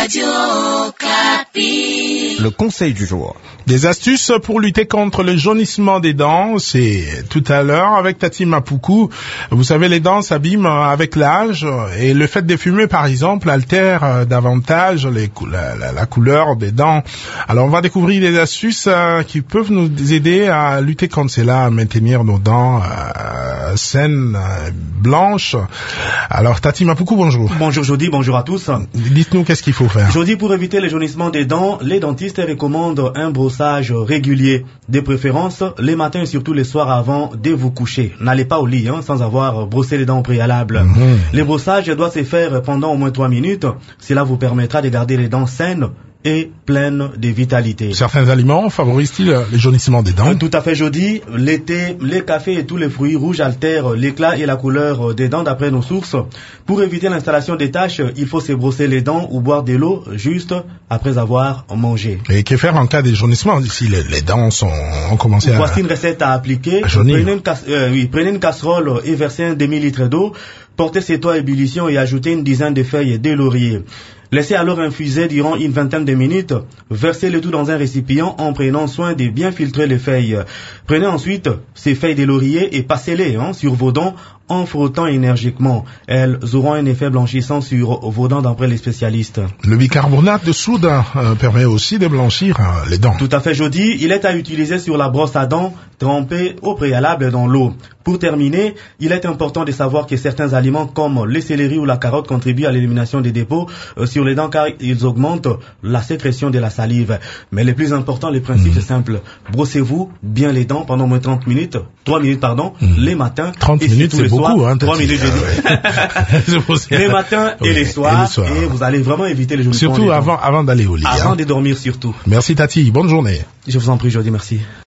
Radio Okapi. Le conseil du jour. Des astuces pour lutter contre le jaunissement des dents, c'est tout à l'heure avec Tati Mapuku. Vous savez, les dents s'abîment avec l'âge et le fait de fumer, par exemple, altère davantage la couleur des dents. Alors, on va découvrir des astuces qui peuvent nous aider à lutter contre cela, à maintenir nos dents saines, blanches. Alors, Tati Mapuku, bonjour. Bonjour Jody, bonjour à tous. Dites-nous qu'est-ce qu'il faut faire. Jody, pour éviter le jaunissement des dents, les dentistes recommandent un brossage régulier, de préférence les matins et surtout les soirs avant de vous coucher. N'allez pas au lit sans avoir brossé les dents au préalable. Le brossage doit se faire pendant au moins 3 minutes. Cela vous permettra de garder les dents saines et pleine de vitalité. Certains aliments favorisent-ils le jaunissement des dents? Tout à fait, Jody. Le thé, les cafés et tous les fruits rouges altèrent l'éclat et la couleur des dents d'après nos sources. Pour éviter l'installation des taches, il faut se brosser les dents ou boire de l'eau juste après avoir mangé. Et que faire en cas de jaunissement si les dents ont commencé à... Voici une recette à appliquer. Prenez une casserole et versez un demi-litre d'eau. Portez ces toits à ébullition et ajoutez une dizaine de feuilles de laurier. Laissez alors infuser durant une vingtaine de minutes. Versez le tout dans un récipient en prenant soin de bien filtrer les feuilles. Prenez ensuite ces feuilles de laurier et passez-les sur vos dents en frottant énergiquement. Elles auront un effet blanchissant sur vos dents d'après les spécialistes. Le bicarbonate de soude permet aussi de blanchir les dents. Tout à fait, Jody. Il est à utiliser sur la brosse à dents trempée au préalable dans l'eau. Pour terminer, il est important de savoir que certains aliments comme les céleri ou la carotte contribuent à l'élimination des dépôts sur les dents car ils augmentent la sécrétion de la salive. Mais le plus important, le principe est simple. Brossez-vous bien les dents pendant au moins 3 minutes, les matins 30 et minutes, c'est beaucoup, 3 minutes, les matins et les soirs, et vous allez vraiment éviter les jaunisssements. Surtout avant d'aller au lit. Avant de dormir surtout. Merci Tati, bonne journée. Je vous en prie, Jody, merci.